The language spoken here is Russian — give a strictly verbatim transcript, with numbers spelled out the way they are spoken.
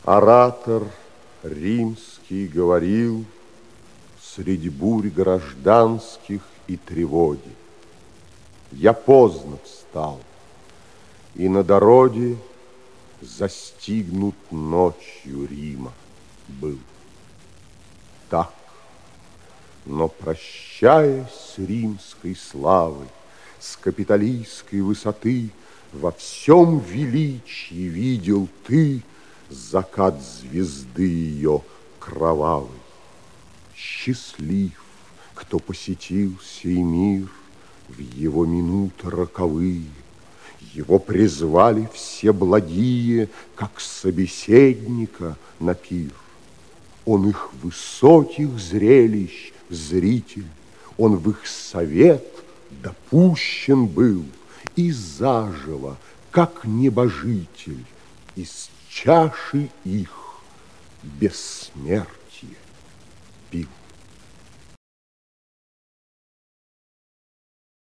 Оратор римский говорил среди бурь гражданских и тревоги: я поздно встал, и на дороге застигнут ночью Рима был. Так, но прощаясь с римской славой, с капитолийской высоты, во всем величии видел ты закат звезды ее кровавой. Счастлив, кто посетил сей мир в его минуты роковые. Его призвали все благие, как собеседника на пир. Он их высоких зрелищ зритель, он в их совет допущен был, и заживо, как небожитель, из чаши их бессмертный